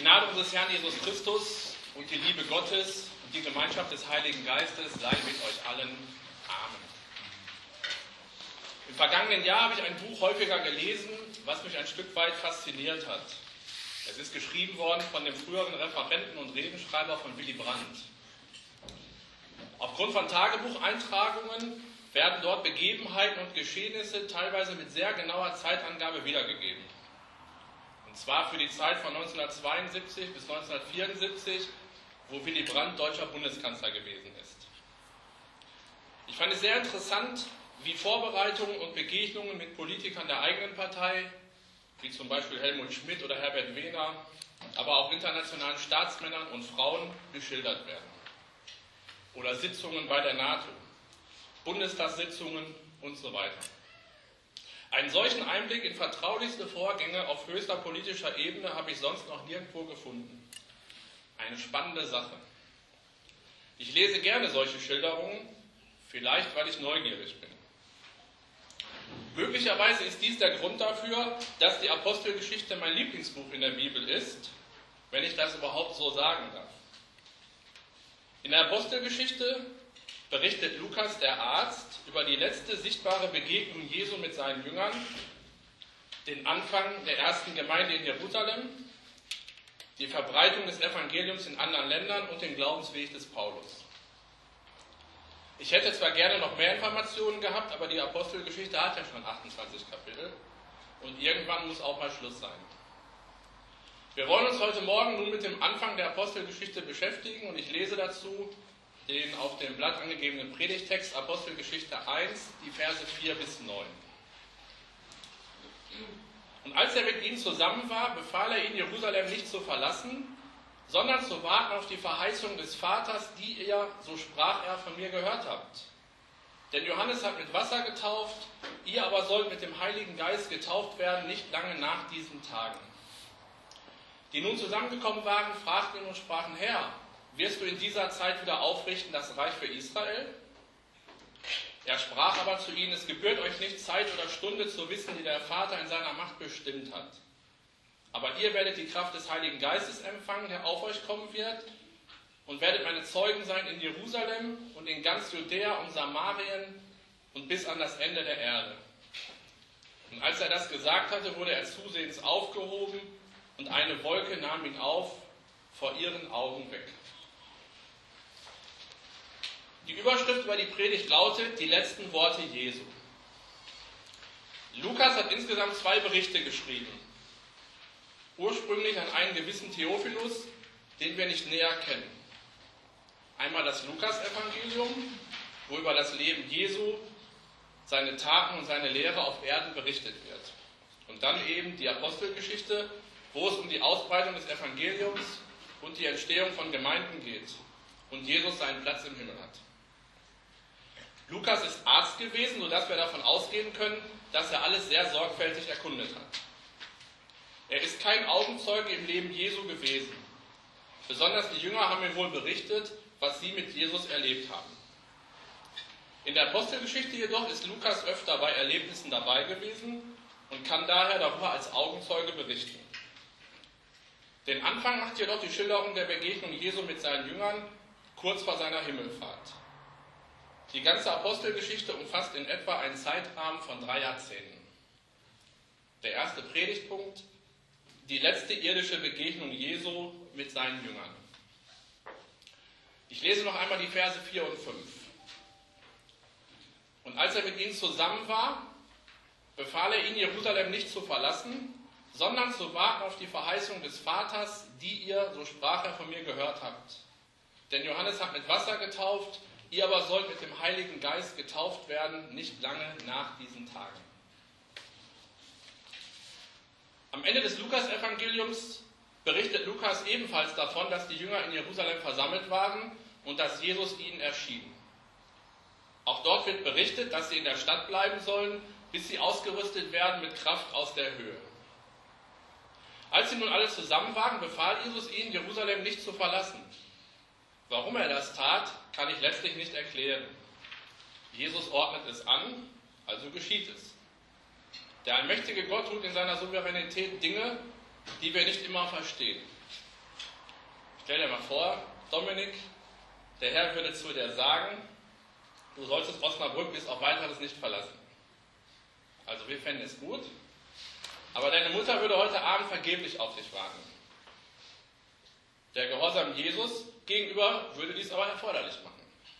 Die Gnade unseres Herrn Jesus Christus und die Liebe Gottes und die Gemeinschaft des Heiligen Geistes sei mit euch allen. Amen. Im vergangenen Jahr habe ich ein Buch häufiger gelesen, was mich ein Stück weit fasziniert hat. Es ist geschrieben worden von dem früheren Referenten und Redenschreiber von Willy Brandt. Aufgrund von Tagebucheintragungen werden dort Begebenheiten und Geschehnisse teilweise mit sehr genauer Zeitangabe wiedergegeben. Und zwar für die Zeit von 1972 bis 1974, wo Willy Brandt deutscher Bundeskanzler gewesen ist. Ich fand es sehr interessant, wie Vorbereitungen und Begegnungen mit Politikern der eigenen Partei, wie zum Beispiel Helmut Schmidt oder Herbert Wehner, aber auch internationalen Staatsmännern und Frauen geschildert werden. Oder Sitzungen bei der NATO, Bundestagssitzungen und so weiter. Einen solchen Einblick in vertraulichste Vorgänge auf höchster politischer Ebene habe ich sonst noch nirgendwo gefunden. Eine spannende Sache. Ich lese gerne solche Schilderungen, vielleicht weil ich neugierig bin. Möglicherweise ist dies der Grund dafür, dass die Apostelgeschichte mein Lieblingsbuch in der Bibel ist, wenn ich das überhaupt so sagen darf. In der Apostelgeschichte berichtet Lukas, der Arzt, über die letzte sichtbare Begegnung Jesu mit seinen Jüngern, den Anfang der ersten Gemeinde in Jerusalem, die Verbreitung des Evangeliums in anderen Ländern und den Glaubensweg des Paulus. Ich hätte zwar gerne noch mehr Informationen gehabt, aber die Apostelgeschichte hat ja schon 28 Kapitel und irgendwann muss auch mal Schluss sein. Wir wollen uns heute Morgen nun mit dem Anfang der Apostelgeschichte beschäftigen und ich lese dazu den auf dem Blatt angegebenen Predigtext Apostelgeschichte 1, die Verse 4 bis 9. Und als er mit ihnen zusammen war, befahl er ihnen, Jerusalem nicht zu verlassen, sondern zu warten auf die Verheißung des Vaters, die ihr, so sprach er, von mir gehört habt. Denn Johannes hat mit Wasser getauft, ihr aber sollt mit dem Heiligen Geist getauft werden, nicht lange nach diesen Tagen. Die nun zusammengekommen waren, fragten ihn und sprachen, Herr, wirst du in dieser Zeit wieder aufrichten das Reich für Israel? Er sprach aber zu ihnen, es gebührt euch nicht Zeit oder Stunde zu wissen, die der Vater in seiner Macht bestimmt hat. Aber ihr werdet die Kraft des Heiligen Geistes empfangen, der auf euch kommen wird, und werdet meine Zeugen sein in Jerusalem und in ganz Judäa und Samarien und bis an das Ende der Erde. Und als er das gesagt hatte, wurde er zusehends aufgehoben, und eine Wolke nahm ihn auf, vor ihren Augen weg. Die Überschrift über die Predigt lautet, die letzten Worte Jesu. Lukas hat insgesamt 2 Berichte geschrieben. Ursprünglich an einen gewissen Theophilus, den wir nicht näher kennen. Einmal das Lukas-Evangelium, wo über das Leben Jesu, seine Taten und seine Lehre auf Erden berichtet wird. Und dann eben die Apostelgeschichte, wo es um die Ausbreitung des Evangeliums und die Entstehung von Gemeinden geht und Jesus seinen Platz im Himmel hat. Lukas ist Arzt gewesen, sodass wir davon ausgehen können, dass er alles sehr sorgfältig erkundet hat. Er ist kein Augenzeuge im Leben Jesu gewesen. Besonders die Jünger haben ihm wohl berichtet, was sie mit Jesus erlebt haben. In der Apostelgeschichte jedoch ist Lukas öfter bei Erlebnissen dabei gewesen und kann daher darüber als Augenzeuge berichten. Den Anfang macht jedoch die Schilderung der Begegnung Jesu mit seinen Jüngern kurz vor seiner Himmelfahrt. Die ganze Apostelgeschichte umfasst in etwa einen Zeitrahmen von 3 Jahrzehnten. Der erste Predigtpunkt, die letzte irdische Begegnung Jesu mit seinen Jüngern. Ich lese noch einmal die Verse 4 und 5. Und als er mit ihnen zusammen war, befahl er ihnen, Jerusalem nicht zu verlassen, sondern zu warten auf die Verheißung des Vaters, die ihr, so sprach er, von mir gehört habt. Denn Johannes hat mit Wasser getauft, ihr aber sollt mit dem Heiligen Geist getauft werden, nicht lange nach diesen Tagen. Am Ende des Lukas-Evangeliums berichtet Lukas ebenfalls davon, dass die Jünger in Jerusalem versammelt waren und dass Jesus ihnen erschien. Auch dort wird berichtet, dass sie in der Stadt bleiben sollen, bis sie ausgerüstet werden mit Kraft aus der Höhe. Als sie nun alle zusammen waren, befahl Jesus ihnen, Jerusalem nicht zu verlassen. Warum er das tat, kann ich letztlich nicht erklären. Jesus ordnet es an, also geschieht es. Der allmächtige Gott tut in seiner Souveränität Dinge, die wir nicht immer verstehen. Stell dir mal vor, Dominik, der Herr würde zu dir sagen, du solltest Osnabrück bis auf weiteres nicht verlassen. Also wir fänden es gut, aber deine Mutter würde heute Abend vergeblich auf dich warten. Der Gehorsam Jesus gegenüber würde dies aber erforderlich machen.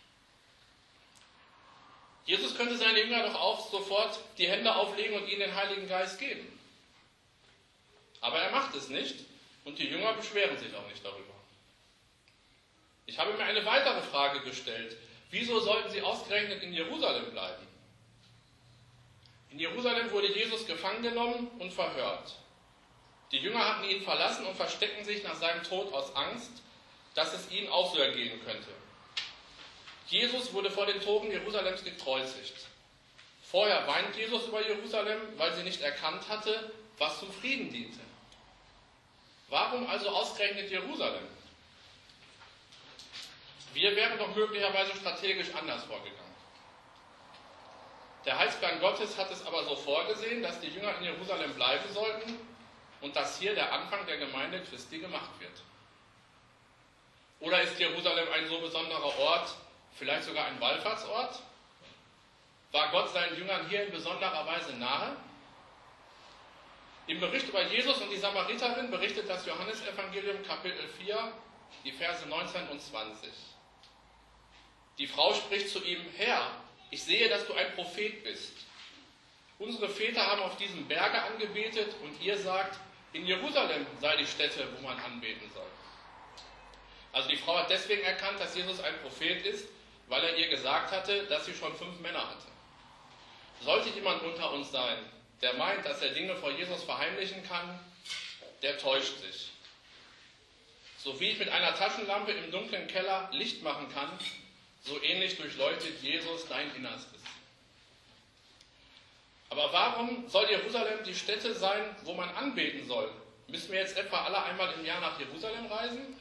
Jesus könnte seine Jünger doch auch sofort die Hände auflegen und ihnen den Heiligen Geist geben. Aber er macht es nicht und die Jünger beschweren sich auch nicht darüber. Ich habe mir eine weitere Frage gestellt. Wieso sollten sie ausgerechnet in Jerusalem bleiben? In Jerusalem wurde Jesus gefangen genommen und verhört. Die Jünger hatten ihn verlassen und versteckten sich nach seinem Tod aus Angst, dass es ihnen auch so ergehen könnte. Jesus wurde vor den Toren Jerusalems gekreuzigt. Vorher weint Jesus über Jerusalem, weil sie nicht erkannt hatte, was zum Frieden diente. Warum also ausgerechnet Jerusalem? Wir wären doch möglicherweise strategisch anders vorgegangen. Der Heilsplan Gottes hat es aber so vorgesehen, dass die Jünger in Jerusalem bleiben sollten und dass hier der Anfang der Gemeinde Christi gemacht wird. Oder ist Jerusalem ein so besonderer Ort, vielleicht sogar ein Wallfahrtsort? War Gott seinen Jüngern hier in besonderer Weise nahe? Im Bericht über Jesus und die Samariterin berichtet das Johannesevangelium Kapitel 4, die Verse 19 und 20. Die Frau spricht zu ihm: Herr, ich sehe, dass du ein Prophet bist. Unsere Väter haben auf diesem Berge angebetet und ihr sagt, in Jerusalem sei die Stätte, wo man anbeten soll. Also die Frau hat deswegen erkannt, dass Jesus ein Prophet ist, weil er ihr gesagt hatte, dass sie schon 5 Männer hatte. Sollte jemand unter uns sein, der meint, dass er Dinge vor Jesus verheimlichen kann, der täuscht sich. So wie ich mit einer Taschenlampe im dunklen Keller Licht machen kann, so ähnlich durchleuchtet Jesus dein Innerstes. Aber warum soll Jerusalem die Stätte sein, wo man anbeten soll? Müssen wir jetzt etwa alle einmal im Jahr nach Jerusalem reisen?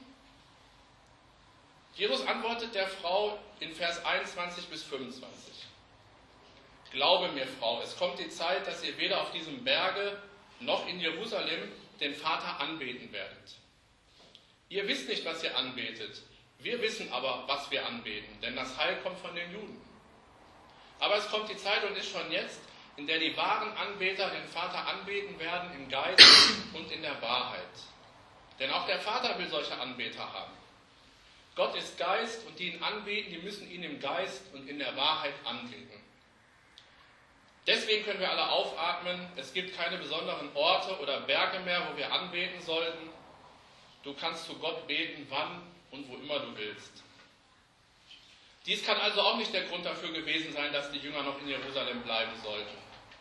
Jesus antwortet der Frau in Vers 21 bis 25. Glaube mir, Frau, es kommt die Zeit, dass ihr weder auf diesem Berge noch in Jerusalem den Vater anbeten werdet. Ihr wisst nicht, was ihr anbetet. Wir wissen aber, was wir anbeten, denn das Heil kommt von den Juden. Aber es kommt die Zeit und ist schon jetzt, in der die wahren Anbeter den Vater anbeten werden im Geist und in der Wahrheit. Denn auch der Vater will solche Anbeter haben. Gott ist Geist und die ihn anbeten, die müssen ihn im Geist und in der Wahrheit anbeten. Deswegen können wir alle aufatmen. Es gibt keine besonderen Orte oder Berge mehr, wo wir anbeten sollten. Du kannst zu Gott beten, wann und wo immer du willst. Dies kann also auch nicht der Grund dafür gewesen sein, dass die Jünger noch in Jerusalem bleiben sollten.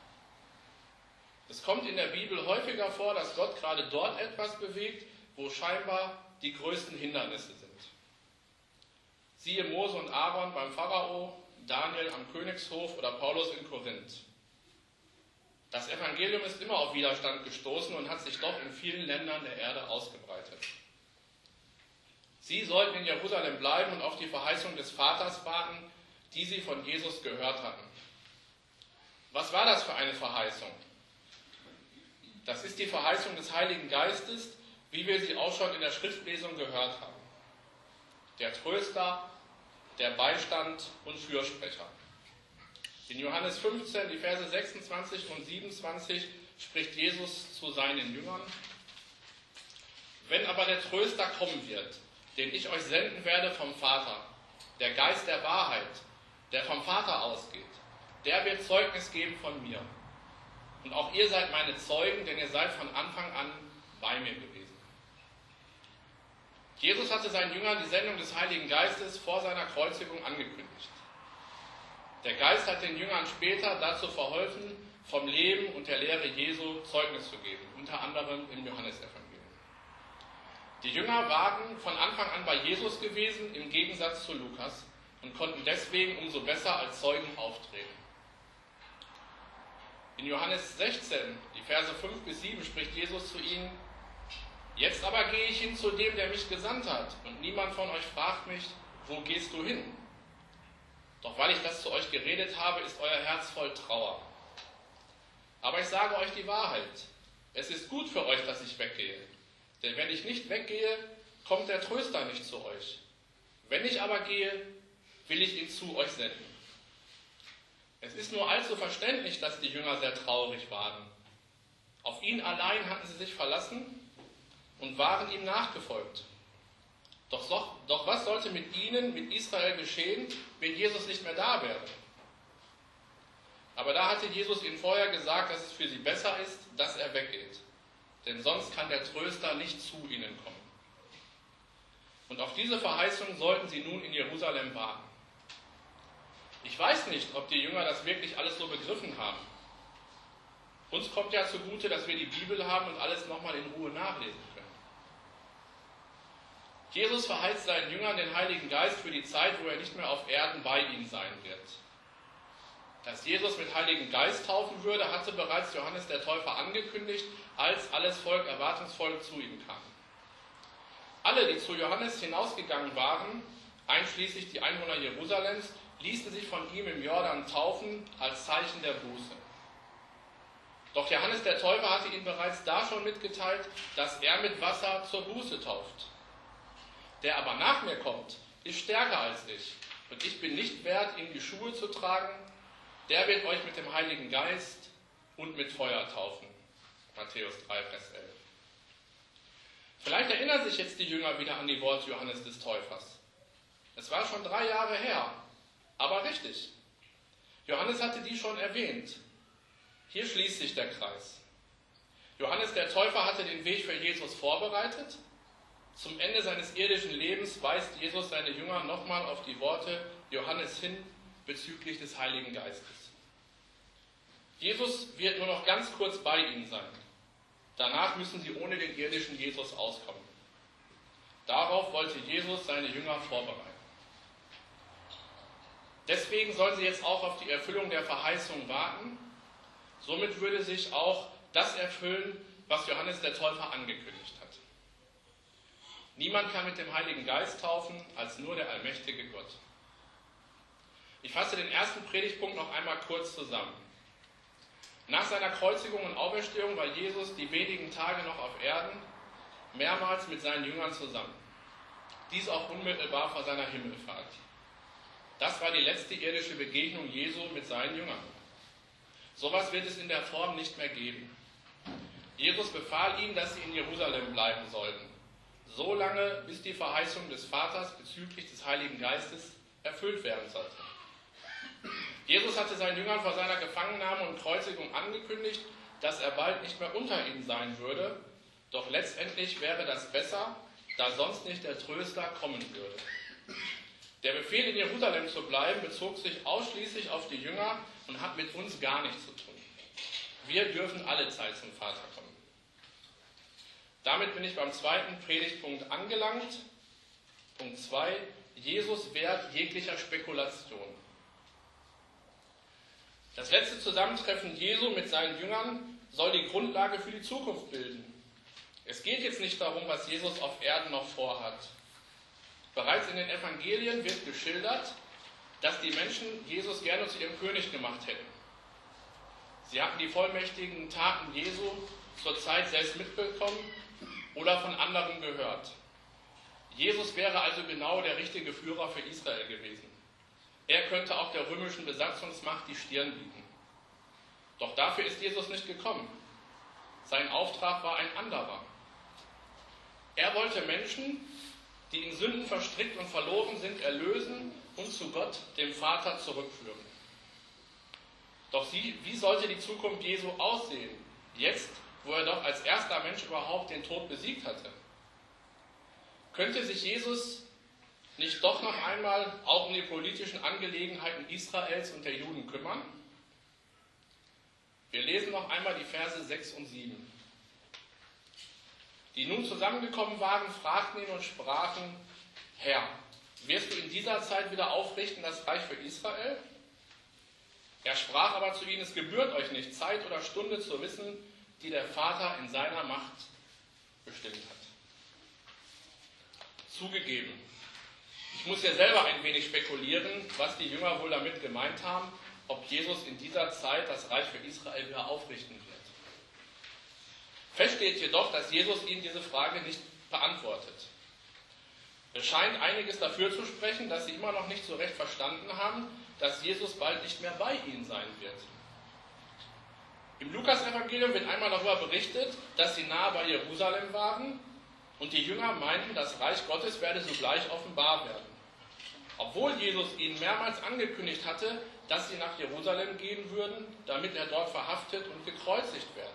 Es kommt in der Bibel häufiger vor, dass Gott gerade dort etwas bewegt, wo scheinbar die größten Hindernisse sind. Siehe Mose und Aaron beim Pharao, Daniel am Königshof oder Paulus in Korinth. Das Evangelium ist immer auf Widerstand gestoßen und hat sich doch in vielen Ländern der Erde ausgebreitet. Sie sollten in Jerusalem bleiben und auf die Verheißung des Vaters warten, die sie von Jesus gehört hatten. Was war das für eine Verheißung? Das ist die Verheißung des Heiligen Geistes, wie wir sie auch schon in der Schriftlesung gehört haben. Der Tröster, der Beistand und Fürsprecher. In Johannes 15, die Verse 26 und 27 spricht Jesus zu seinen Jüngern: Wenn aber der Tröster kommen wird, den ich euch senden werde vom Vater, der Geist der Wahrheit, der vom Vater ausgeht, der wird Zeugnis geben von mir. Und auch ihr seid meine Zeugen, denn ihr seid von Anfang an bei mir gewesen. Jesus hatte seinen Jüngern die Sendung des Heiligen Geistes vor seiner Kreuzigung angekündigt. Der Geist hat den Jüngern später dazu verholfen, vom Leben und der Lehre Jesu Zeugnis zu geben, unter anderem im Johannesevangelium. Die Jünger waren von Anfang an bei Jesus gewesen, im Gegensatz zu Lukas, und konnten deswegen umso besser als Zeugen auftreten. In Johannes 16, die Verse 5 bis 7, spricht Jesus zu ihnen: Jetzt aber gehe ich hin zu dem, der mich gesandt hat, und niemand von euch fragt mich, wo gehst du hin? Doch weil ich das zu euch geredet habe, ist euer Herz voll Trauer. Aber ich sage euch die Wahrheit. Es ist gut für euch, dass ich weggehe. Denn wenn ich nicht weggehe, kommt der Tröster nicht zu euch. Wenn ich aber gehe, will ich ihn zu euch senden. Es ist nur allzu verständlich, dass die Jünger sehr traurig waren. Auf ihn allein hatten sie sich verlassen und waren ihm nachgefolgt. Doch was sollte mit ihnen, mit Israel geschehen, wenn Jesus nicht mehr da wäre? Aber da hatte Jesus ihnen vorher gesagt, dass es für sie besser ist, dass er weggeht. Denn sonst kann der Tröster nicht zu ihnen kommen. Und auf diese Verheißung sollten sie nun in Jerusalem warten. Ich weiß nicht, ob die Jünger das wirklich alles so begriffen haben. Uns kommt ja zugute, dass wir die Bibel haben und alles nochmal in Ruhe nachlesen können. Jesus verheißt seinen Jüngern den Heiligen Geist für die Zeit, wo er nicht mehr auf Erden bei ihnen sein wird. Dass Jesus mit Heiligen Geist taufen würde, hatte bereits Johannes der Täufer angekündigt, als alles Volk erwartungsvoll zu ihm kam. Alle, die zu Johannes hinausgegangen waren, einschließlich die Einwohner Jerusalems, ließen sich von ihm im Jordan taufen als Zeichen der Buße. Doch Johannes der Täufer hatte ihnen bereits da schon mitgeteilt, dass er mit Wasser zur Buße tauft. Der aber nach mir kommt, ist stärker als ich, und ich bin nicht wert, ihm die Schuhe zu tragen. Der wird euch mit dem Heiligen Geist und mit Feuer taufen. Matthäus 3, Vers 11. Vielleicht erinnern sich jetzt die Jünger wieder an die Worte Johannes des Täufers. Es war schon 3 Jahre her, aber richtig. Johannes hatte die schon erwähnt. Hier schließt sich der Kreis. Johannes der Täufer hatte den Weg für Jesus vorbereitet. Zum Ende seines irdischen Lebens weist Jesus seine Jünger nochmal auf die Worte Johannes hin bezüglich des Heiligen Geistes. Jesus wird nur noch ganz kurz bei ihnen sein. Danach müssen sie ohne den irdischen Jesus auskommen. Darauf wollte Jesus seine Jünger vorbereiten. Deswegen sollen sie jetzt auch auf die Erfüllung der Verheißung warten. Somit würde sich auch das erfüllen, was Johannes der Täufer angekündigt hat. Niemand kann mit dem Heiligen Geist taufen, als nur der allmächtige Gott. Ich fasse den ersten Predigtpunkt noch einmal kurz zusammen. Nach seiner Kreuzigung und Auferstehung war Jesus die wenigen Tage noch auf Erden mehrmals mit seinen Jüngern zusammen. Dies auch unmittelbar vor seiner Himmelfahrt. Das war die letzte irdische Begegnung Jesu mit seinen Jüngern. Sowas wird es in der Form nicht mehr geben. Jesus befahl ihnen, dass sie in Jerusalem bleiben sollten, so lange, bis die Verheißung des Vaters bezüglich des Heiligen Geistes erfüllt werden sollte. Jesus hatte seinen Jüngern vor seiner Gefangennahme und Kreuzigung angekündigt, dass er bald nicht mehr unter ihnen sein würde, doch letztendlich wäre das besser, da sonst nicht der Tröster kommen würde. Der Befehl, in Jerusalem zu bleiben, bezog sich ausschließlich auf die Jünger und hat mit uns gar nichts zu tun. Wir dürfen alle Zeit zum Vater kommen. Damit bin ich beim zweiten Predigtpunkt angelangt. Punkt 2. Jesus wehrt jeglicher Spekulation. Das letzte Zusammentreffen Jesu mit seinen Jüngern soll die Grundlage für die Zukunft bilden. Es geht jetzt nicht darum, was Jesus auf Erden noch vorhat. Bereits in den Evangelien wird geschildert, dass die Menschen Jesus gerne zu ihrem König gemacht hätten. Sie hatten die vollmächtigen Taten Jesu zur Zeit selbst mitbekommen oder von anderen gehört. Jesus wäre also genau der richtige Führer für Israel gewesen. Er könnte auch der römischen Besatzungsmacht die Stirn bieten. Doch dafür ist Jesus nicht gekommen. Sein Auftrag war ein anderer. Er wollte Menschen, die in Sünden verstrickt und verloren sind, erlösen und zu Gott, dem Vater, zurückführen. Doch wie sollte die Zukunft Jesu aussehen, jetzt, wo er doch als erster Mensch überhaupt den Tod besiegt hatte? Könnte sich Jesus nicht doch noch einmal auch um die politischen Angelegenheiten Israels und der Juden kümmern? Wir lesen noch einmal die Verse 6 und 7. Die nun zusammengekommen waren, fragten ihn und sprachen: Herr, wirst du in dieser Zeit wieder aufrichten das Reich für Israel? Er sprach aber zu ihnen: Es gebührt euch nicht, Zeit oder Stunde zu wissen, die der Vater in seiner Macht bestimmt hat. Zugegeben, ich muss ja selber ein wenig spekulieren, was die Jünger wohl damit gemeint haben, ob Jesus in dieser Zeit das Reich für Israel wieder aufrichten wird. Fest steht jedoch, dass Jesus ihnen diese Frage nicht beantwortet. Es scheint einiges dafür zu sprechen, dass sie immer noch nicht so recht verstanden haben, dass Jesus bald nicht mehr bei ihnen sein wird. Im Lukas-Evangelium wird einmal darüber berichtet, dass sie nahe bei Jerusalem waren und die Jünger meinten, das Reich Gottes werde sogleich offenbar werden. Obwohl Jesus ihnen mehrmals angekündigt hatte, dass sie nach Jerusalem gehen würden, damit er dort verhaftet und gekreuzigt werde.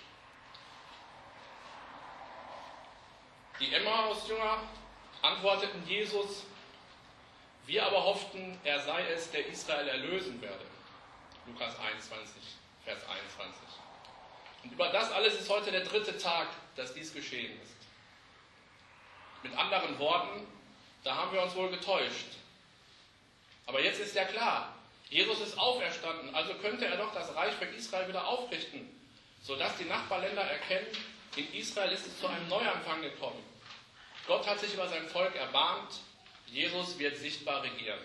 Die Emmaus-Jünger antworteten Jesus: Wir aber hofften, er sei es, der Israel erlösen werde. Lukas 21, Vers 21. Und über das alles ist heute der 3. Tag, dass dies geschehen ist. Mit anderen Worten, da haben wir uns wohl getäuscht. Aber jetzt ist ja klar, Jesus ist auferstanden, also könnte er doch das Reich für Israel wieder aufrichten, sodass die Nachbarländer erkennen, in Israel ist es zu einem Neuanfang gekommen. Gott hat sich über sein Volk erbarmt, Jesus wird sichtbar regieren.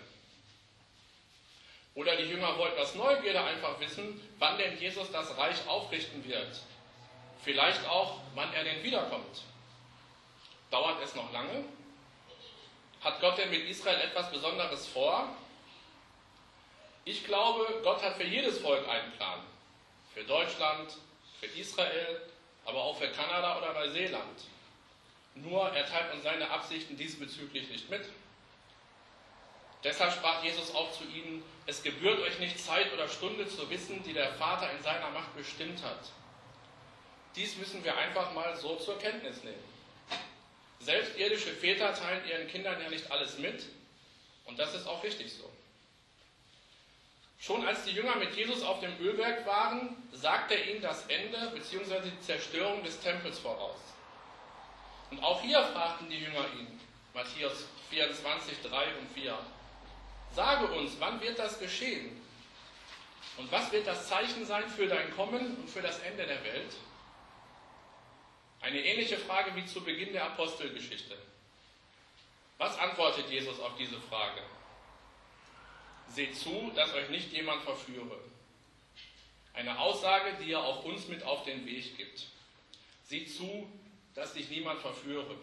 Oder die Jünger wollten aus Neugierde einfach wissen, wann denn Jesus das Reich aufrichten wird. Vielleicht auch, wann er denn wiederkommt. Dauert es noch lange? Hat Gott denn mit Israel etwas Besonderes vor? Ich glaube, Gott hat für jedes Volk einen Plan. Für Deutschland, für Israel, aber auch für Kanada oder Neuseeland. Nur er teilt uns seine Absichten diesbezüglich nicht mit. Deshalb sprach Jesus auch zu ihnen: Es gebührt euch nicht, Zeit oder Stunde zu wissen, die der Vater in seiner Macht bestimmt hat. Dies müssen wir einfach mal so zur Kenntnis nehmen. Selbst irdische Väter teilen ihren Kindern ja nicht alles mit, und das ist auch richtig so. Schon als die Jünger mit Jesus auf dem Ölberg waren, sagt er ihnen das Ende bzw. die Zerstörung des Tempels voraus. Und auch hier fragten die Jünger ihn, Matthäus 24, 3 und 4, Sage uns, wann wird das geschehen? Und was wird das Zeichen sein für dein Kommen und für das Ende der Welt? Eine ähnliche Frage wie zu Beginn der Apostelgeschichte. Was antwortet Jesus auf diese Frage? Seht zu, dass euch nicht jemand verführe. Eine Aussage, die er auch uns mit auf den Weg gibt. Seht zu, dass dich niemand verführe.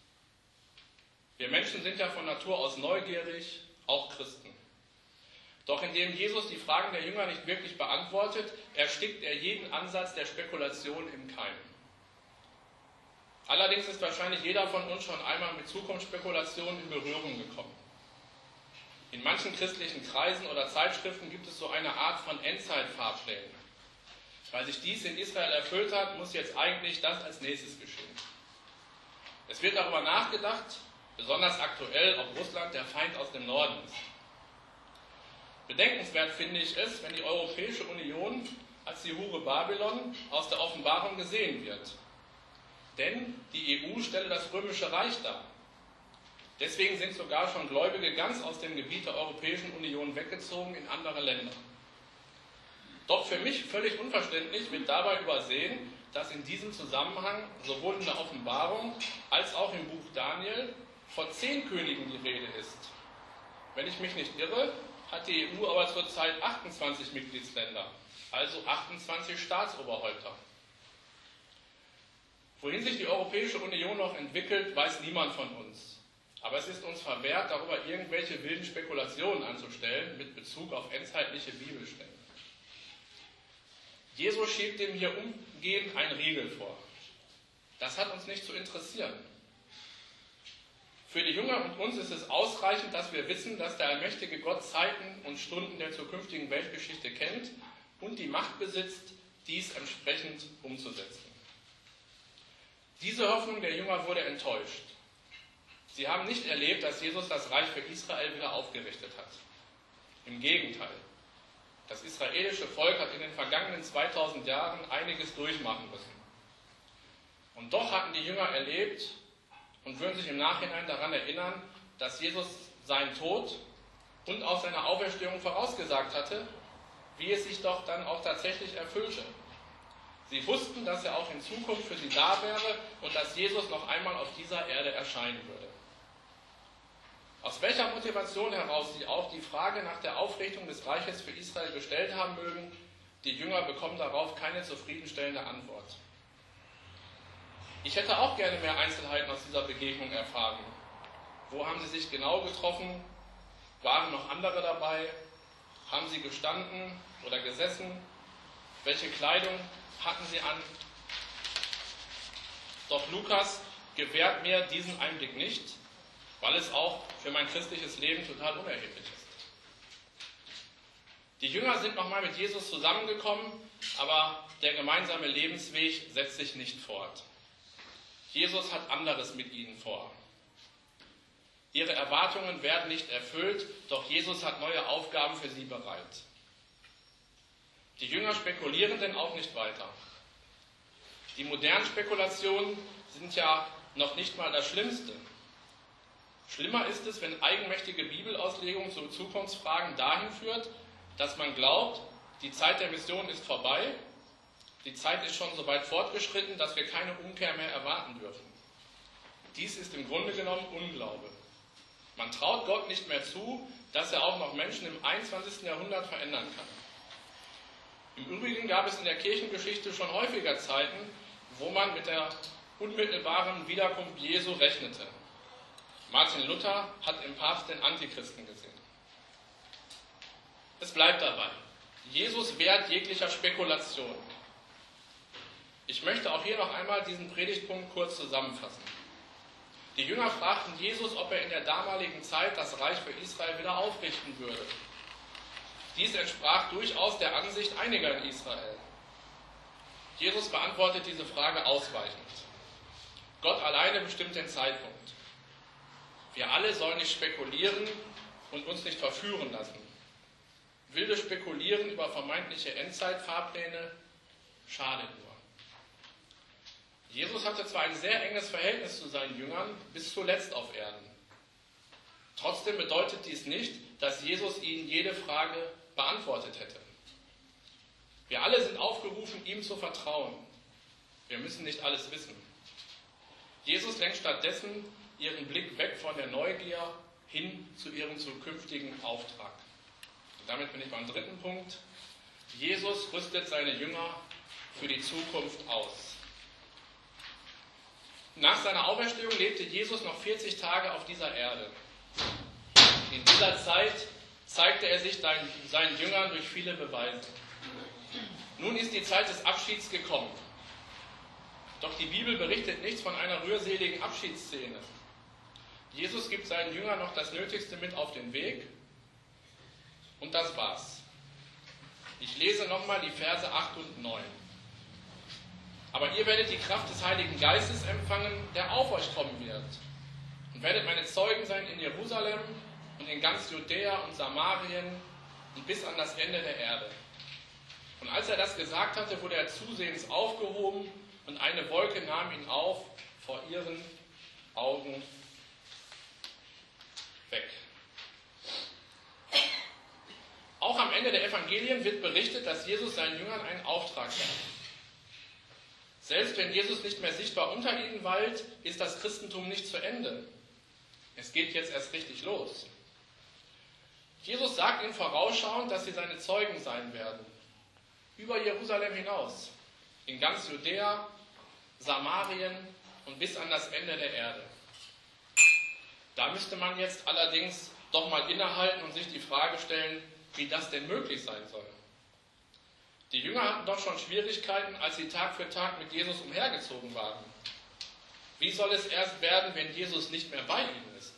Wir Menschen sind ja von Natur aus neugierig, auch Christen. Doch indem Jesus die Fragen der Jünger nicht wirklich beantwortet, erstickt er jeden Ansatz der Spekulation im Keim. Allerdings ist wahrscheinlich jeder von uns schon einmal mit Zukunftsspekulationen in Berührung gekommen. In manchen christlichen Kreisen oder Zeitschriften gibt es so eine Art von Endzeitfahrplänen. Weil sich dies in Israel erfüllt hat, muss jetzt eigentlich das als nächstes geschehen. Es wird darüber nachgedacht, besonders aktuell, ob Russland der Feind aus dem Norden ist. Bedenkenswert finde ich es, wenn die Europäische Union als die Hure Babylon aus der Offenbarung gesehen wird. Denn die EU stelle das Römische Reich dar. Deswegen sind sogar schon Gläubige ganz aus dem Gebiet der Europäischen Union weggezogen in andere Länder. Doch für mich völlig unverständlich wird dabei übersehen, dass in diesem Zusammenhang sowohl in der Offenbarung als auch im Buch Daniel von 10 Königen die Rede ist. Wenn ich mich nicht irre, hat die EU aber zurzeit 28 Mitgliedsländer, also 28 Staatsoberhäupter. Wohin sich die Europäische Union noch entwickelt, weiß niemand von uns. Aber es ist uns verwehrt, darüber irgendwelche wilden Spekulationen anzustellen mit Bezug auf endzeitliche Bibelstellen. Jesus schiebt dem hier umgehend ein Riegel vor. Das hat uns nicht zu interessieren. Für die Jünger und uns ist es ausreichend, dass wir wissen, dass der allmächtige Gott Zeiten und Stunden der zukünftigen Weltgeschichte kennt und die Macht besitzt, dies entsprechend umzusetzen. Diese Hoffnung der Jünger wurde enttäuscht. Sie haben nicht erlebt, dass Jesus das Reich für Israel wieder aufgerichtet hat. Im Gegenteil. Das israelische Volk hat in den vergangenen 2000 Jahren einiges durchmachen müssen. Und doch hatten die Jünger erlebt und würden sich im Nachhinein daran erinnern, dass Jesus seinen Tod und auch seine Auferstehung vorausgesagt hatte, wie es sich doch dann auch tatsächlich erfüllte. Sie wussten, dass er auch in Zukunft für sie da wäre und dass Jesus noch einmal auf dieser Erde erscheinen würde. Aus welcher Motivation heraus sie auch die Frage nach der Aufrichtung des Reiches für Israel gestellt haben mögen, die Jünger bekommen darauf keine zufriedenstellende Antwort. Ich hätte auch gerne mehr Einzelheiten aus dieser Begegnung erfahren. Wo haben sie sich genau getroffen? Waren noch andere dabei? Haben sie gestanden oder gesessen? Welche Kleidung hatten sie an? Doch Lukas gewährt mir diesen Einblick nicht, weil es auch für mein christliches Leben total unerheblich ist. Die Jünger sind nochmal mit Jesus zusammengekommen, aber der gemeinsame Lebensweg setzt sich nicht fort. Jesus hat anderes mit ihnen vor. Ihre Erwartungen werden nicht erfüllt, doch Jesus hat neue Aufgaben für sie bereit. Die Jünger spekulieren denn auch nicht weiter. Die modernen Spekulationen sind ja noch nicht mal das Schlimmste. Schlimmer ist es, wenn eigenmächtige Bibelauslegung zu Zukunftsfragen dahin führt, dass man glaubt, die Zeit der Mission ist vorbei, die Zeit ist schon so weit fortgeschritten, dass wir keine Umkehr mehr erwarten dürfen. Dies ist im Grunde genommen Unglaube. Man traut Gott nicht mehr zu, dass er auch noch Menschen im 21. Jahrhundert verändern kann. Im Übrigen gab es in der Kirchengeschichte schon häufiger Zeiten, wo man mit der unmittelbaren Wiederkunft Jesu rechnete. Martin Luther hat im Papst den Antichristen gesehen. Es bleibt dabei. Jesus wehrt jeglicher Spekulation. Ich möchte auch hier noch einmal diesen Predigtpunkt kurz zusammenfassen. Die Jünger fragten Jesus, ob er in der damaligen Zeit das Reich für Israel wieder aufrichten würde. Dies entsprach durchaus der Ansicht einiger in Israel. Jesus beantwortet diese Frage ausweichend. Gott alleine bestimmt den Zeitpunkt. Wir alle sollen nicht spekulieren und uns nicht verführen lassen. Wilde Spekulieren über vermeintliche Endzeitfahrpläne schadet nur. Jesus hatte zwar ein sehr enges Verhältnis zu seinen Jüngern bis zuletzt auf Erden. Trotzdem bedeutet dies nicht, dass Jesus ihnen jede Frage beantwortet hätte. Wir alle sind aufgerufen, ihm zu vertrauen. Wir müssen nicht alles wissen. Jesus lenkt stattdessen ihren Blick weg von der Neugier hin zu ihrem zukünftigen Auftrag. Und damit bin ich beim dritten Punkt. Jesus rüstet seine Jünger für die Zukunft aus. Nach seiner Auferstehung lebte Jesus noch 40 Tage auf dieser Erde. In dieser Zeit zeigte er sich seinen Jüngern durch viele Beweise. Nun ist die Zeit des Abschieds gekommen. Doch die Bibel berichtet nichts von einer rührseligen Abschiedsszene. Jesus gibt seinen Jüngern noch das Nötigste mit auf den Weg. Und das war's. Ich lese nochmal die Verse 8 und 9. Aber ihr werdet die Kraft des Heiligen Geistes empfangen, der auf euch kommen wird. Und werdet meine Zeugen sein in Jerusalem und in ganz Judäa und Samarien und bis an das Ende der Erde. Und als er das gesagt hatte, wurde er zusehends aufgehoben und eine Wolke nahm ihn auf vor ihren Augen weg. Auch am Ende der Evangelien wird berichtet, dass Jesus seinen Jüngern einen Auftrag gab. Selbst wenn Jesus nicht mehr sichtbar unter ihnen weilt, ist das Christentum nicht zu Ende. Es geht jetzt erst richtig los. Jesus sagt ihnen vorausschauend, dass sie seine Zeugen sein werden. Über Jerusalem hinaus. In ganz Judäa, Samarien und bis an das Ende der Erde. Da müsste man jetzt allerdings doch mal innehalten und sich die Frage stellen, wie das denn möglich sein soll. Die Jünger hatten doch schon Schwierigkeiten, als sie Tag für Tag mit Jesus umhergezogen waren. Wie soll es erst werden, wenn Jesus nicht mehr bei ihnen ist?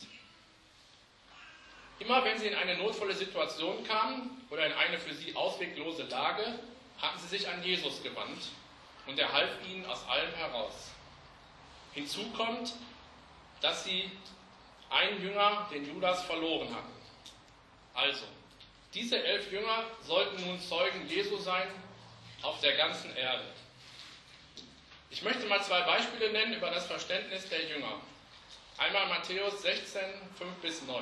Immer wenn sie in eine notvolle Situation kamen oder in eine für sie ausweglose Lage, hatten sie sich an Jesus gewandt und er half ihnen aus allem heraus. Hinzu kommt, dass sie einen Jünger, den Judas, verloren hatten. Also, diese 11 Jünger sollten nun Zeugen Jesu sein auf der ganzen Erde. Ich möchte mal 2 Beispiele nennen über das Verständnis der Jünger. Einmal Matthäus 16, 5-9.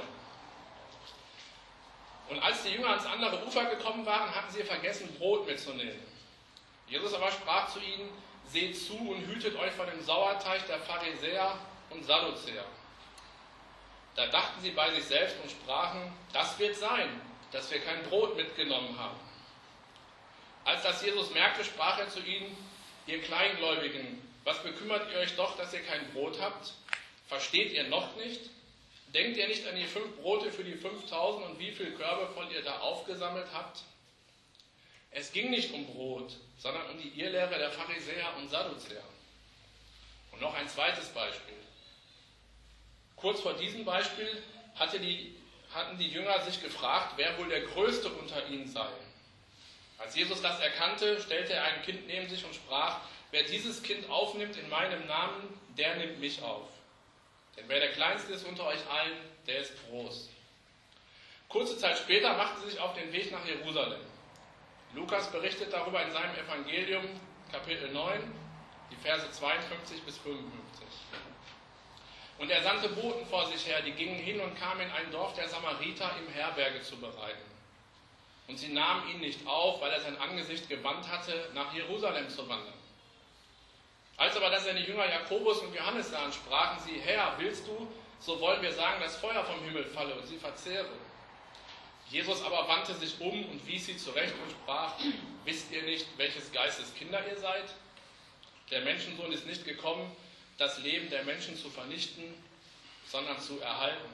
Und als die Jünger ans andere Ufer gekommen waren, hatten sie vergessen, Brot mitzunehmen. Jesus aber sprach zu ihnen, seht zu und hütet euch vor dem Sauerteig der Pharisäer und Sadduzäer. Da dachten sie bei sich selbst und sprachen, das wird sein, dass wir kein Brot mitgenommen haben. Als das Jesus merkte, sprach er zu ihnen, ihr Kleingläubigen, was bekümmert ihr euch doch, dass ihr kein Brot habt? Versteht ihr noch nicht? denkt ihr nicht an die 5 Brote für die 5000 und wie viele Körbe voll ihr da aufgesammelt habt? Es ging nicht um Brot, sondern um die Irrlehre der Pharisäer und Sadduzäer. Und noch ein zweites Beispiel. Kurz vor diesem Beispiel hatten die Jünger sich gefragt, wer wohl der Größte unter ihnen sei. Als Jesus das erkannte, stellte er ein Kind neben sich und sprach, wer dieses Kind aufnimmt in meinem Namen, der nimmt mich auf. Denn wer der Kleinste ist unter euch allen, der ist groß. Kurze Zeit später machten sie sich auf den Weg nach Jerusalem. Lukas berichtet darüber in seinem Evangelium, Kapitel 9, die Verse 52 bis 55. Und er sandte Boten vor sich her, die gingen hin und kamen in ein Dorf der Samariter, ihm Herberge zu bereiten. Und sie nahmen ihn nicht auf, weil er sein Angesicht gewandt hatte, nach Jerusalem zu wandern. Als aber das seine Jünger Jakobus und Johannes sahen, sprachen sie, Herr, willst du, so wollen wir sagen, dass Feuer vom Himmel falle und sie verzehre. Jesus aber wandte sich um und wies sie zurecht und sprach, wisst ihr nicht, welches Geistes Kinder ihr seid? Der Menschensohn ist nicht gekommen, das Leben der Menschen zu vernichten, sondern zu erhalten.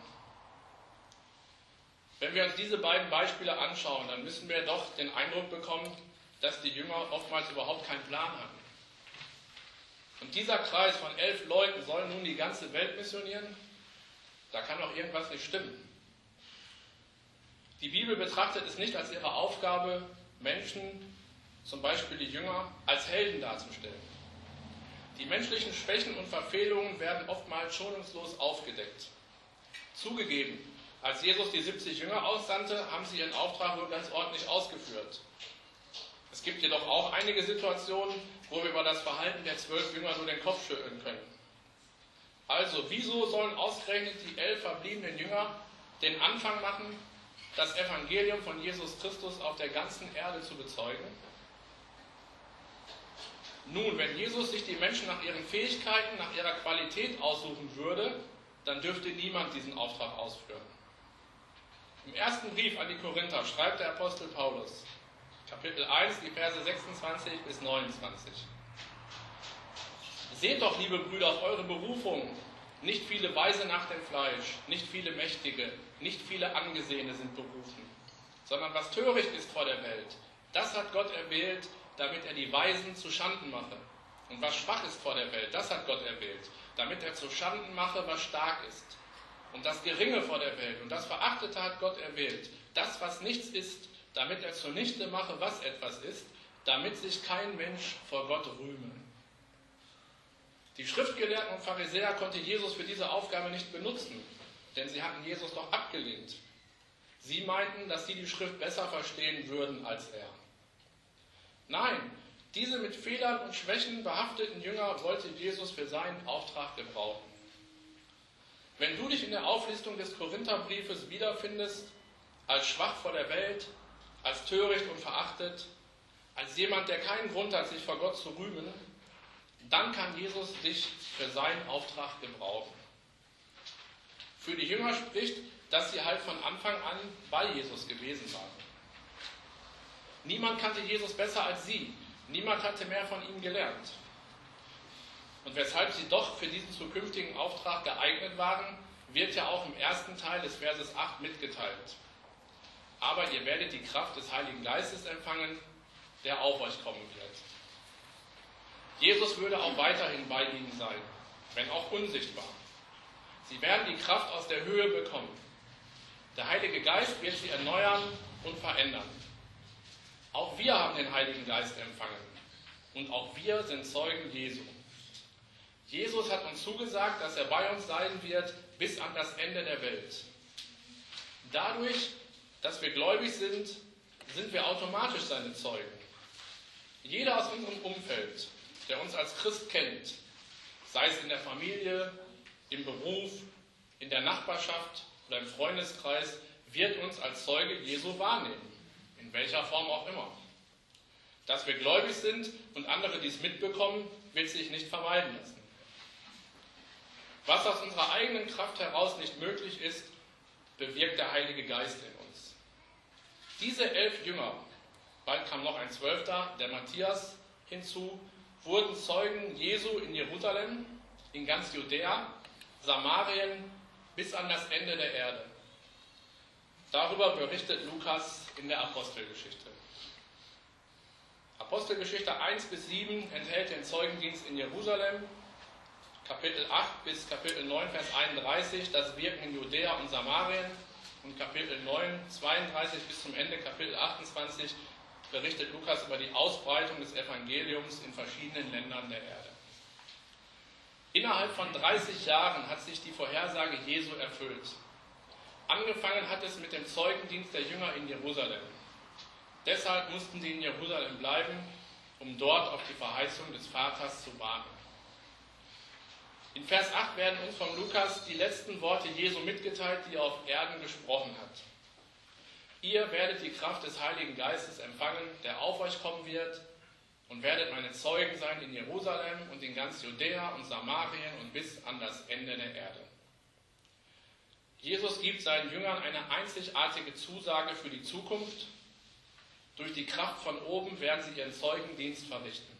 Wenn wir uns diese beiden Beispiele anschauen, dann müssen wir doch den Eindruck bekommen, dass die Jünger oftmals überhaupt keinen Plan hatten. Und dieser Kreis von 11 Leuten soll nun die ganze Welt missionieren? Da kann doch irgendwas nicht stimmen. Die Bibel betrachtet es nicht als ihre Aufgabe, Menschen, zum Beispiel die Jünger, als Helden darzustellen. Die menschlichen Schwächen und Verfehlungen werden oftmals schonungslos aufgedeckt. Zugegeben, als Jesus die 70 Jünger aussandte, haben sie ihren Auftrag wohl ganz ordentlich ausgeführt. Es gibt jedoch auch einige Situationen, wo wir über das Verhalten der 12 Jünger nur den Kopf schütteln können. Also, wieso sollen ausgerechnet die 11 verbliebenen Jünger den Anfang machen, das Evangelium von Jesus Christus auf der ganzen Erde zu bezeugen? Nun, wenn Jesus sich die Menschen nach ihren Fähigkeiten, nach ihrer Qualität aussuchen würde, dann dürfte niemand diesen Auftrag ausführen. Im ersten Brief an die Korinther schreibt der Apostel Paulus, Kapitel 1, die Verse 26 bis 29. Seht doch, liebe Brüder, auf eure Berufung. Nicht viele Weise nach dem Fleisch, nicht viele Mächtige, nicht viele Angesehene sind berufen, sondern was töricht ist vor der Welt, das hat Gott erwählt, damit er die Weisen zu Schanden mache. Und was schwach ist vor der Welt, das hat Gott erwählt, damit er zu Schanden mache, was stark ist. Und das Geringe vor der Welt und das Verachtete hat Gott erwählt, das, was nichts ist, damit er zunichte mache, was etwas ist, damit sich kein Mensch vor Gott rühme. Die Schriftgelehrten und Pharisäer konnte Jesus für diese Aufgabe nicht benutzen, denn sie hatten Jesus doch abgelehnt. Sie meinten, dass sie die Schrift besser verstehen würden als er. Nein, diese mit Fehlern und Schwächen behafteten Jünger wollte Jesus für seinen Auftrag gebrauchen. Wenn du dich in der Auflistung des Korintherbriefes wiederfindest, als schwach vor der Welt, als töricht und verachtet, als jemand, der keinen Grund hat, sich vor Gott zu rühmen, dann kann Jesus dich für seinen Auftrag gebrauchen. Für die Jünger spricht, dass sie halt von Anfang an bei Jesus gewesen waren. Niemand kannte Jesus besser als sie. Niemand hatte mehr von ihm gelernt. Und weshalb sie doch für diesen zukünftigen Auftrag geeignet waren, wird ja auch im ersten Teil des Verses 8 mitgeteilt. Aber ihr werdet die Kraft des Heiligen Geistes empfangen, der auf euch kommen wird. Jesus würde auch weiterhin bei ihnen sein, wenn auch unsichtbar. Sie werden die Kraft aus der Höhe bekommen. Der Heilige Geist wird sie erneuern und verändern. Auch wir haben den Heiligen Geist empfangen und auch wir sind Zeugen Jesu. Jesus hat uns zugesagt, dass er bei uns sein wird bis an das Ende der Welt. Dadurch, dass wir gläubig sind, sind wir automatisch seine Zeugen. Jeder aus unserem Umfeld, der uns als Christ kennt, sei es in der Familie, im Beruf, in der Nachbarschaft oder im Freundeskreis, wird uns als Zeuge Jesu wahrnehmen, in welcher Form auch immer. Dass wir gläubig sind und andere dies mitbekommen, wird sich nicht vermeiden lassen. Was aus unserer eigenen Kraft heraus nicht möglich ist, bewirkt der Heilige Geist in uns. Diese 11 Jünger, bald kam noch ein 12., der Matthias, hinzu, wurden Zeugen Jesu in Jerusalem, in ganz Judäa, Samarien bis an das Ende der Erde. Darüber berichtet Lukas in der Apostelgeschichte. Apostelgeschichte 1 bis 7 enthält den Zeugendienst in Jerusalem, Kapitel 8 bis Kapitel 9, Vers 31, das Wirken in Judäa und Samarien, und Kapitel 9, 32 bis zum Ende, Kapitel 28, berichtet Lukas über die Ausbreitung des Evangeliums in verschiedenen Ländern der Erde. Innerhalb von 30 Jahren hat sich die Vorhersage Jesu erfüllt. Angefangen hat es mit dem Zeugendienst der Jünger in Jerusalem. Deshalb mussten sie in Jerusalem bleiben, um dort auf die Verheißung des Vaters zu warten. In Vers 8 werden uns von Lukas die letzten Worte Jesu mitgeteilt, die er auf Erden gesprochen hat. Ihr werdet die Kraft des Heiligen Geistes empfangen, der auf euch kommen wird, und werdet meine Zeugen sein in Jerusalem und in ganz Judäa und Samarien und bis an das Ende der Erde. Jesus gibt seinen Jüngern eine einzigartige Zusage für die Zukunft. Durch die Kraft von oben werden sie ihren Zeugendienst verrichten.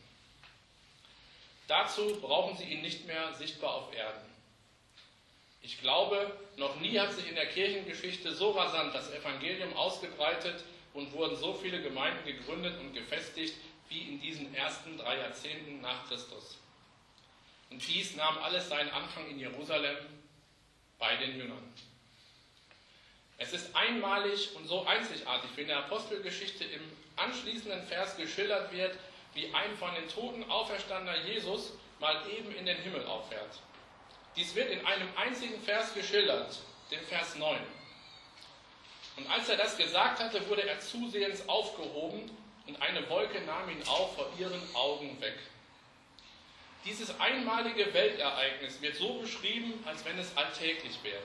Dazu brauchen sie ihn nicht mehr sichtbar auf Erden. Ich glaube, noch nie hat sich in der Kirchengeschichte so rasant das Evangelium ausgebreitet und wurden so viele Gemeinden gegründet und gefestigt wie in diesen ersten 3 Jahrzehnten nach Christus. Und dies nahm alles seinen Anfang in Jerusalem bei den Jüngern. Es ist einmalig und so einzigartig, wie in der Apostelgeschichte im anschließenden Vers geschildert wird, wie ein von den Toten auferstandener Jesus mal eben in den Himmel auffährt. Dies wird in einem einzigen Vers geschildert, dem Vers 9. Und als er das gesagt hatte, wurde er zusehends aufgehoben und eine Wolke nahm ihn auf vor ihren Augen weg. Dieses einmalige Weltereignis wird so beschrieben, als wenn es alltäglich wäre.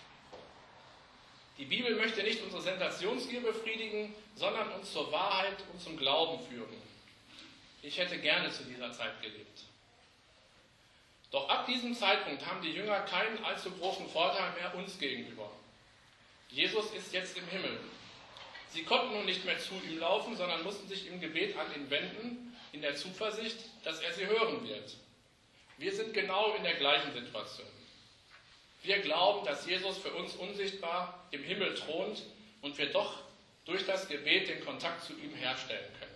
Die Bibel möchte nicht unsere Sensationsgier befriedigen, sondern uns zur Wahrheit und zum Glauben führen. Ich hätte gerne zu dieser Zeit gelebt. Doch ab diesem Zeitpunkt haben die Jünger keinen allzu großen Vorteil mehr uns gegenüber. Jesus ist jetzt im Himmel. Sie konnten nun nicht mehr zu ihm laufen, sondern mussten sich im Gebet an ihn wenden, in der Zuversicht, dass er sie hören wird. Wir sind genau in der gleichen Situation. Wir glauben, dass Jesus für uns unsichtbar im Himmel thront und wir doch durch das Gebet den Kontakt zu ihm herstellen können.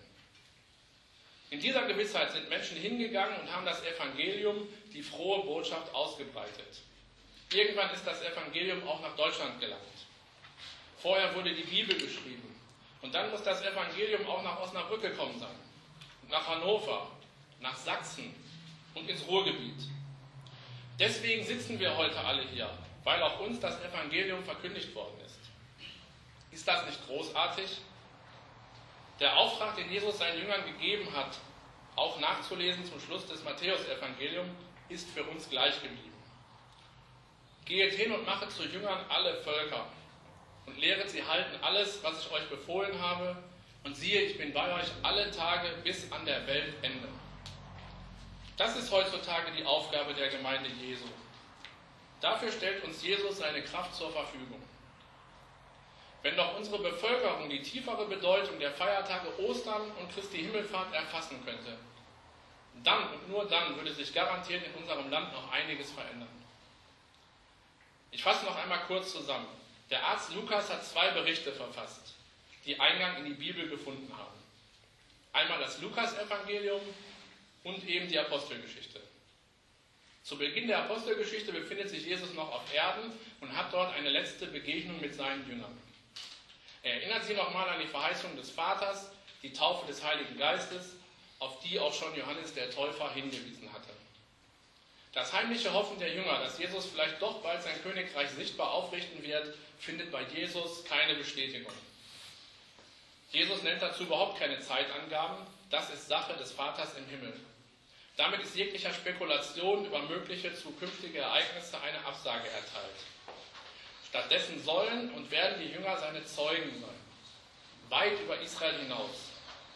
In dieser Gewissheit sind Menschen hingegangen und haben das Evangelium, die frohe Botschaft, ausgebreitet. Irgendwann ist das Evangelium auch nach Deutschland gelangt. Vorher wurde die Bibel geschrieben. Und dann muss das Evangelium auch nach Osnabrück gekommen sein. Und nach Hannover, nach Sachsen und ins Ruhrgebiet. Deswegen sitzen wir heute alle hier, weil auch uns das Evangelium verkündigt worden ist. Ist das nicht großartig? Der Auftrag, den Jesus seinen Jüngern gegeben hat, auch nachzulesen zum Schluss des Matthäus-Evangeliums, ist für uns gleich geblieben. Geht hin und machet zu Jüngern alle Völker und lehret sie halten alles, was ich euch befohlen habe, und siehe, ich bin bei euch alle Tage bis an der Weltende. Das ist heutzutage die Aufgabe der Gemeinde Jesu. Dafür stellt uns Jesus seine Kraft zur Verfügung. Wenn doch unsere Bevölkerung die tiefere Bedeutung der Feiertage Ostern und Christi Himmelfahrt erfassen könnte, dann und nur dann würde sich garantiert in unserem Land noch einiges verändern. Ich fasse noch einmal kurz zusammen. Der Arzt Lukas hat 2 Berichte verfasst, die Eingang in die Bibel gefunden haben. Einmal das Lukas-Evangelium und eben die Apostelgeschichte. Zu Beginn der Apostelgeschichte befindet sich Jesus noch auf Erden und hat dort eine letzte Begegnung mit seinen Jüngern. Er erinnert sie nochmal an die Verheißung des Vaters, die Taufe des Heiligen Geistes, auf die auch schon Johannes der Täufer hingewiesen hatte. Das heimliche Hoffen der Jünger, dass Jesus vielleicht doch bald sein Königreich sichtbar aufrichten wird, findet bei Jesus keine Bestätigung. Jesus nennt dazu überhaupt keine Zeitangaben, das ist Sache des Vaters im Himmel. Damit ist jeglicher Spekulation über mögliche zukünftige Ereignisse eine Absage erteilt. Stattdessen sollen und werden die Jünger seine Zeugen sein, weit über Israel hinaus.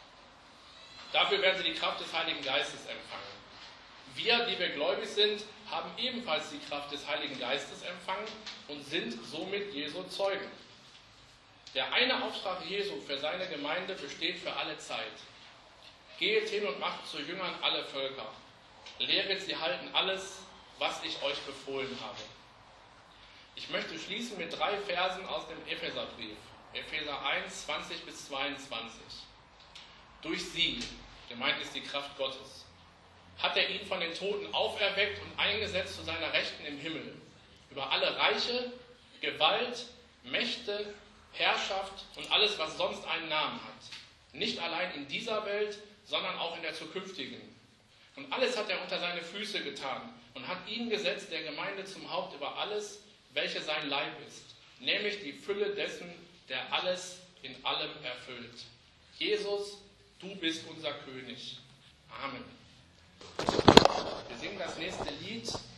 Dafür werden sie die Kraft des Heiligen Geistes empfangen. Wir, die wir gläubig sind, haben ebenfalls die Kraft des Heiligen Geistes empfangen und sind somit Jesu Zeugen. Der eine Auftrag Jesu für seine Gemeinde besteht für alle Zeit. Geht hin und macht zu Jüngern alle Völker. Lehret sie halten alles, was ich euch befohlen habe. Ich möchte schließen mit 3 Versen aus dem Epheserbrief. Epheser 1, 20 bis 22. Durch sie, gemeint ist die Kraft Gottes, hat er ihn von den Toten auferweckt und eingesetzt zu seiner Rechten im Himmel, über alle Reiche, Gewalt, Mächte, Herrschaft und alles, was sonst einen Namen hat. Nicht allein in dieser Welt, sondern auch in der zukünftigen. Und alles hat er unter seine Füße getan und hat ihn gesetzt, der Gemeinde zum Haupt über alles, welche sein Leib ist, nämlich die Fülle dessen, der alles in allem erfüllt. Jesus, du bist unser König. Amen. Wir singen das nächste Lied.